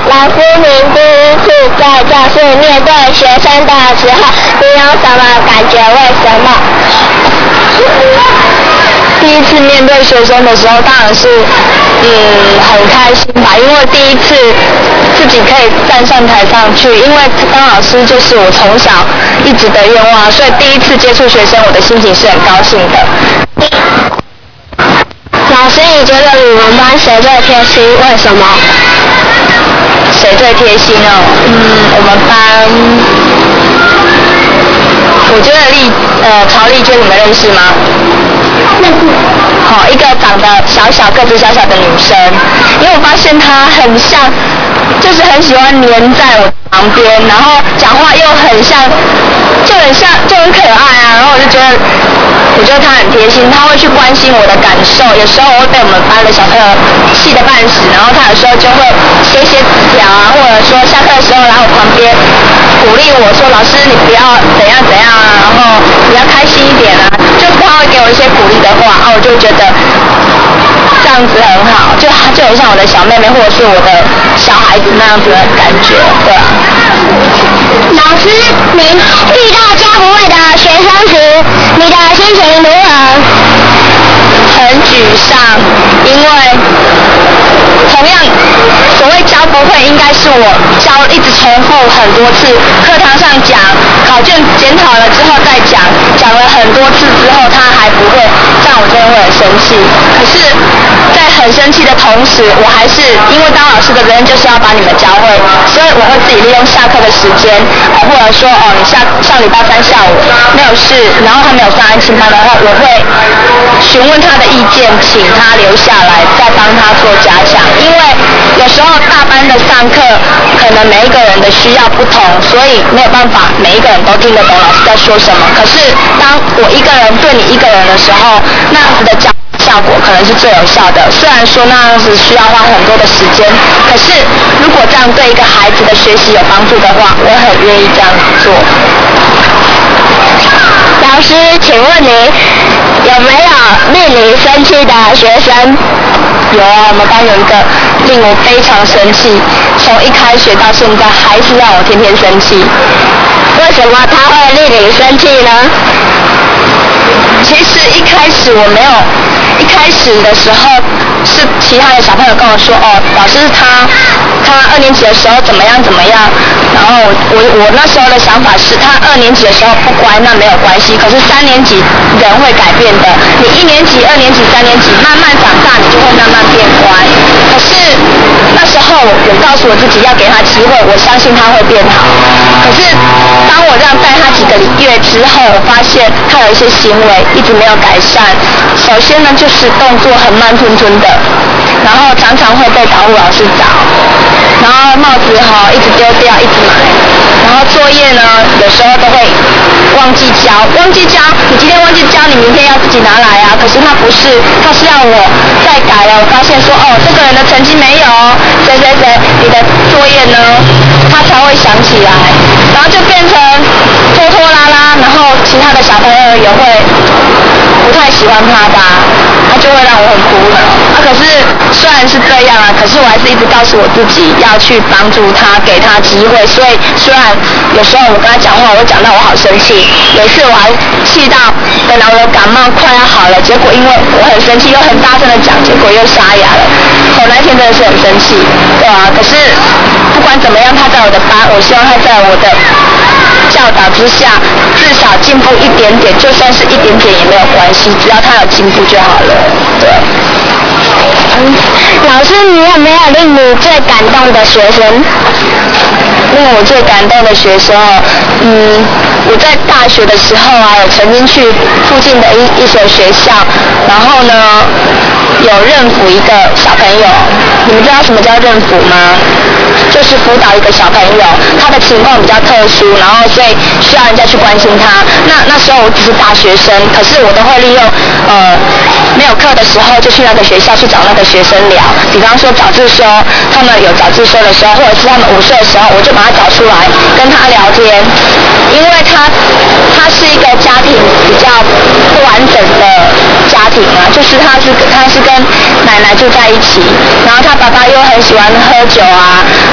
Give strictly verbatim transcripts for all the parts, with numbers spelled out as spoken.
老师，您第一次在教室面对学生的时候，你有什么感觉？为什么？ 第一次面对学生的时候，当然是嗯很开心吧，因为第一次自己可以站上台上去，因为当老师就是我从小一直的愿望，所以第一次接触学生，我的心情是很高兴的。 老师，你觉得你们班谁最贴心？为什么？ 谁最贴心哦？嗯，我们班，我觉得丽呃曹丽娟，你们认识吗？ 认识。 好、哦，一个长得小小个子小小的女生，因为我发现她很像，就是很喜欢黏在我旁边，然后讲话又很像，就很像就很可爱啊，然后我就觉得。我觉得他很贴心，他会去关心我的感受。有时候我会被我们班的小朋友气得半死，然后他有时候就会写写纸条啊，或者说下课的时候来我旁边鼓励我说：“老师，你不要怎样怎样啊，然后你要开心一点啊。”就是他会给我一些鼓励的话，啊，我就觉得这样子很好，就就很像我的小妹妹或者是我的小孩子那样子的感觉，对啊。 老师，您遇到教不会的学生时，你的心情如何？ 很沮丧，因为同样所谓教不会，应该是我教一直重复很多次，课堂上讲，考卷检讨了之后再讲，讲了很多次之后他还不会，这样我真的会很生气。可是，在很生气的同时，我还是因为当老师的责任就是要把你们教会，所以我会自己利用下课的时间，或者说哦，你下上礼拜三下午没有事，然后他没有上安亲班的话，我会询问他的意见，请他留下来，再帮他做加强。因为有时候大班的上课，可能每一个人的需要不同，所以没有办法每一个人都听得懂老师在说什么。可是当我一个人对你一个人的时候，那样子的教效果可能是最有效的。虽然说那样子需要花很多的时间，可是如果这样对一个孩子的学习有帮助的话，我很愿意这样子做。 老师，请问您有没有令你生气的学生？ 有啊，我们班有一个令我非常生气，从一开学到现在还是让我天天生气。 为什么他会令你生气呢？ 其实一开始我没有，一开始的时候是其他的小朋友跟我说，哦，老师他他二年级的时候怎么样怎么样，然后我我我那时候的想法是他二年级的时候不乖那没有关系，可是三年级人会改变的，你一年级、二年级、三年级慢慢长大，你就会慢慢变乖。可是那时候我告诉我自己要给他机会，我相信他会变好。可是当我这样带他几个月之后，我发现他有一些行为一直没有改善。首先呢，就是动作很慢吞吞的，然后常常会被导护老师找，然后帽子哈、哦、一直丢掉，一直买，然后作业呢有时候都会忘记交，忘记交，你今天忘记交，你明天要自己拿来啊。可是那不是，他是要我再改了，我发现说哦，这个人的成绩没有，谁谁谁，你的作业呢，他才会想起来，然后就变成拖拖拉拉，然后其他的小朋友也会不太喜欢他吧，他就会让我很苦恼。啊，可是虽然是这样啊，可是我还是一直告诉我自己要去帮助他，给他机会。所以虽然有时候我跟他讲话，我会讲到我好生气，有一次我还气到本来我的感冒快要好了，结果因为我很生气又很大声的讲，结果又沙哑了。我那天真的是很生气，对啊。可是不管怎么样，他在我的班，我希望他在我的教导之下，至少进步一点点，就算是一点点也没有关系，只要他有进步就好了。对。 嗯，老师，你有没有令你最感动的学生？ 令我最感动的学生哦，嗯，我在大学的时候啊，有曾经去附近的一一所学校，然后呢，有认辅一个小朋友，你们知道什么叫认辅吗？就是辅导一个小朋友，他的情况比较特殊，然后所以需要人家去关心他。那那时候我只是大学生，可是我都会利用呃没有课的时候就去那个学校去找那个学生聊，比方说早自修，他们有早自修的时候，或者是他们午睡的时候，我就把他找出来跟他聊天，因为他他是一个家庭比较不完整的家庭啊，就是他是他是跟奶奶住在一起，然后他爸爸又很喜欢喝酒啊，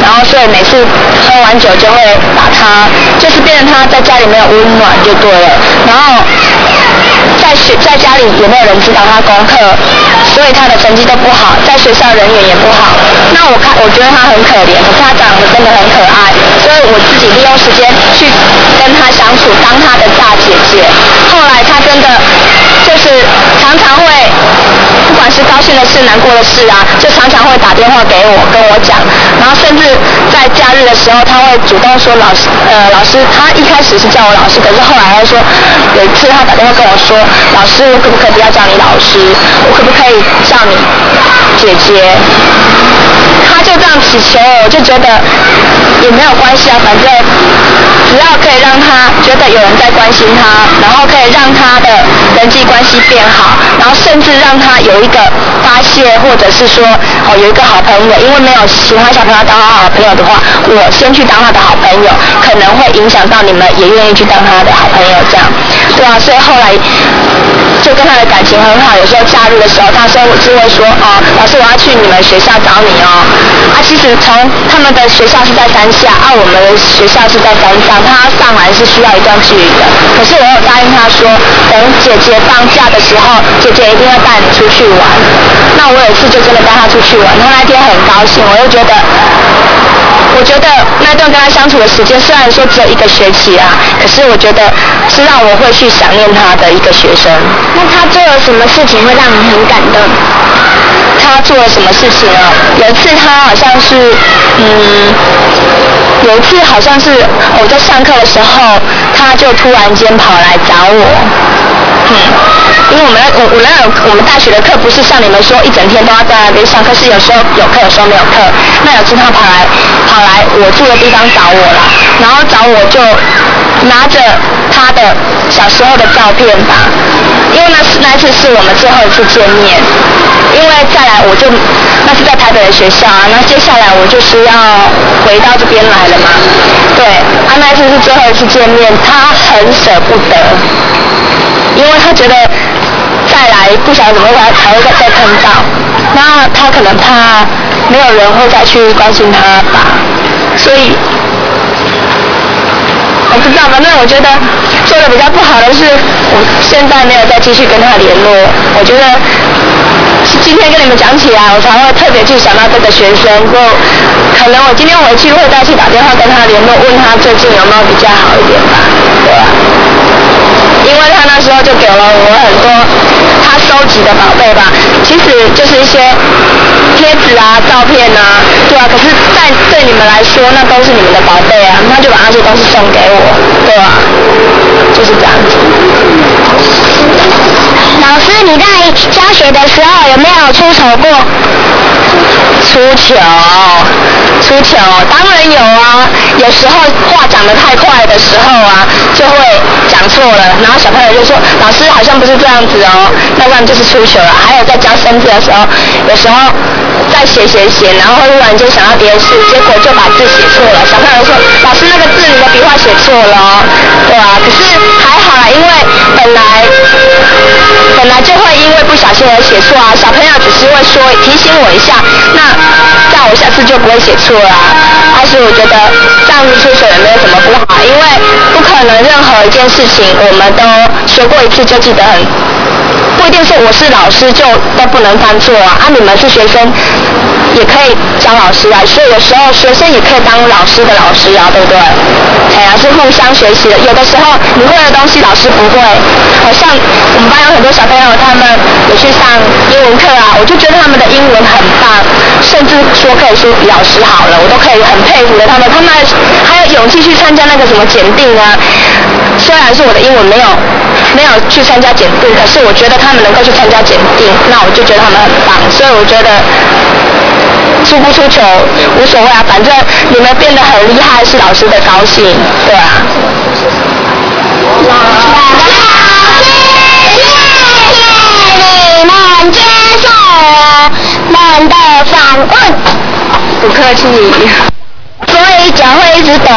然后所以每次喝完酒就会打他，就是变成他在家里没有温暖就对了。然后在学在家里也没有人指导他功课，所以他的成绩都不好，在学校人缘也不好。那我看我觉得他很可怜，可是他长得真的很可爱，所以我自己利用时间去跟他相处，当他的大姐姐。后来他真的就是常常会，不管是高兴的事、难过的事啊，就常常会打电话给我跟我讲，然后甚至在假日的时候，他会主动说老师，呃，老师，他一开始是叫我老师，可是后来他说，有一次他打电话跟我说，老师，我可不可以不要叫你老师，我可不可以叫你姐姐？他就这样祈求我，我就觉得也没有关系啊，反正只要可以让他觉得有人在关心他，然后可以让他的人际关系变好，然后甚至让他有一个发泄，或者是说哦有一个好朋友，因为没有其他小朋友当他好朋友的话，我先去当他的好朋友，可能会影响到你们也愿意去当他的好朋友，这样，对啊，所以后来就跟他的感情很好。有时候假日的时候，他说是会说哦，老师我要去你们学校找你哦。啊，其实从他们的学校是在山下，啊，我们的学校是在山上，他上来是需要一段距离的。可是我有答应他说，等姐姐放假的时候，姐姐一定要带你出去玩。那我有一次就真的带他出去玩，他那天很高兴，我就觉得，我觉得那段跟他相处的时间虽然说只有一个学期啊，可是我觉得是让我会去想念他的一个学生。 那他做了什么事情会让你很感动？ 他做了什么事情啊？有一次他好像是，嗯，有一次好像是我在上课的时候，他就突然间跑来找我，嗯，因为我们我我那我们大学的课不是像你们说一整天都要在那边上课，是有时候有课有时候没有课。那有次他跑来跑来我住的地方找我了，然后找我就拿着他的小时候的照片吧，因为那是那次是我们最后一次见面，因为再来我就那是在台北的学校啊，那接下来我就是要回到这边来了嘛，对，啊那次是最后一次见面，他很舍不得，因为他觉得再来不晓得怎么会还会再再碰到，那他可能怕没有人会再去关心他吧，所以我不知道，反正我觉得做的比较不好的是，我现在没有再继续跟他联络。我觉得今天跟你们讲起来，我才会特别去想到这个学生，就可能我今天回去会再去打电话跟他联络，问他最近有没有比较好一点吧，对吧？因为他那时候就给了我很多他收集的宝贝吧，其实就是一些贴纸啊、照片啊，对啊，可是在对你们来说，那都是你们的宝贝啊，他就把那些东西送给我，对啊，就是这样子。 老师，你在教学的时候有没有出糗过？ 出糗，出糗，当然有啊。有时候话讲得太快的时候啊，就会讲错了，然后小朋友就说：“老师好像不是这样子哦。”那这样就是出糗了。还有在教生字的时候，有时候在写写写，然后忽然间想到别的事，结果就把字写错了。小朋友说：“老师那个字你的笔画写错了哦。”对啊，可是还好啦，因为本来本来就会因为不小心而写错啊。小朋友只是会说提醒我一下，那这样我下次就不会写错啦。但是我觉得这样子出糗也没有什么不好，因为不可能任何一件事情我们都学过一次就记得很，不一定是我是老师就都不能犯错啊。啊，你们是学生也可以教老师啊，所以有时候学生也可以当老师的老师啊，对不对？哎呀，是互相学习的。有的时候你会的东西老师不会，好像我们班有很多小朋友他们有去上英文课啊，我就觉得他们的英文很棒，甚至说可以说比老师好了，我都可以很佩服的他们，他们还有勇气去参加那个什么检定啊。虽然是我的英文没有没有去参加检定，可是我觉得他们能够去参加检定，那我就觉得他们很棒，所以我觉得出不出糗无所谓啊，反正你们变得很厉害是老师的高兴，对啊。 老师，谢谢你们接受我们的访问。 不客气。 所以脚会一直抖。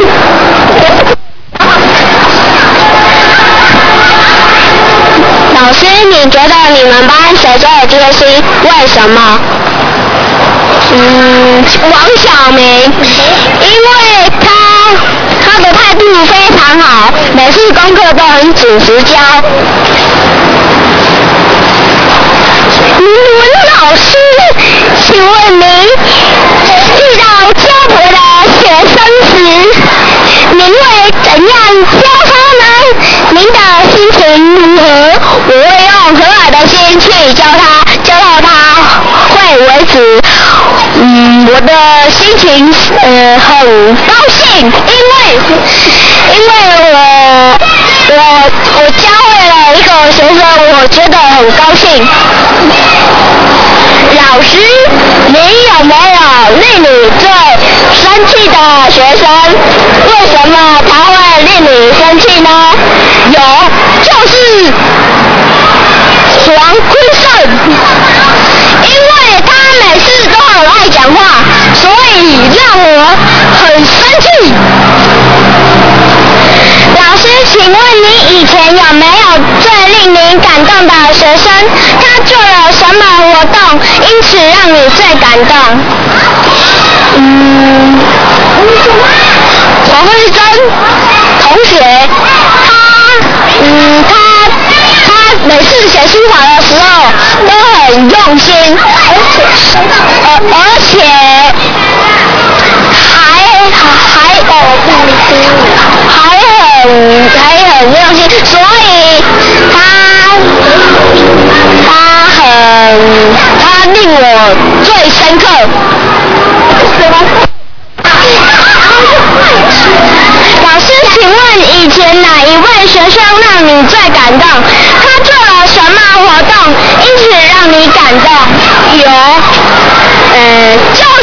老师，你觉得你们班谁最贴心？为什么？嗯，王小明。 因为他他的态度非常好，每次功课都很准时交。明文老师，请问您遇到焦灼的学生时，您会怎样教他呢？您的心情如何？我会用和蔼的心去教他，教到他会为止。嗯，我的心情呃很高兴，因为因为我我我教会了一个学生，我觉得很高兴。老师，你有没有令你最生气的学生？为什么他会令你生气呢？有，就是黄坤胜，因为他每次都很爱讲话，所以让我很生气。老师，请问你以前有没有最令您感动的学生？他做了什么活动，因此让你最感动？嗯，黄慧珍同学，他嗯他他每次写书法的时候都很用心，而且呃而且还还还很还很用心，所以他他很他令我最深刻。老师，请问以前哪一位学生让你最感动？他做了什么活动，因此让你感动？有，呃，教